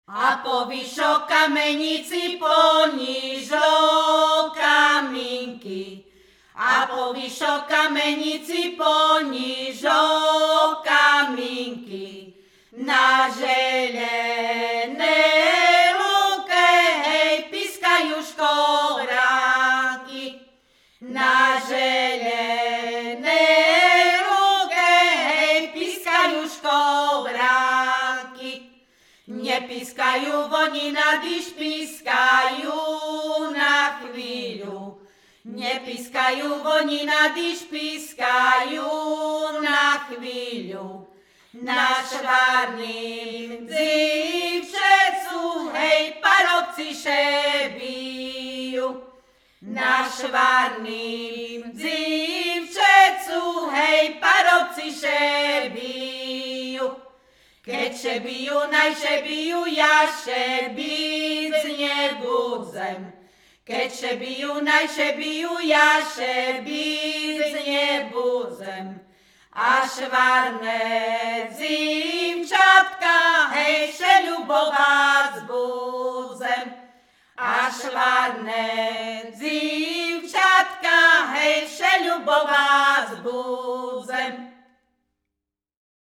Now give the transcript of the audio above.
A po vyšo kamenici ponižo kamínky. A po vyšo kamenici ponižo kamínky. Na želené lúke, hej, pískajú škoránky. Na želené lúke, hej, pískajú škoránky. Nepískajú voni na dyš, pískajú na chvíľu. Nepískajú voni na dyš, pískajú na chvíľu. Na švárnym dzivčecu, hej, parobci šebijú. Na švárnym dzivčecu, hej, parobci šebijú. Keď šebijú, najšebijú, ja šebiť nebudzem. Keď šebijú, najšebijú, ja šebiť nebudzem. A švárne dzivčatka, hej, šeľubovať budzem. A švárne dzivčatka, hej, šeľubovať budzem.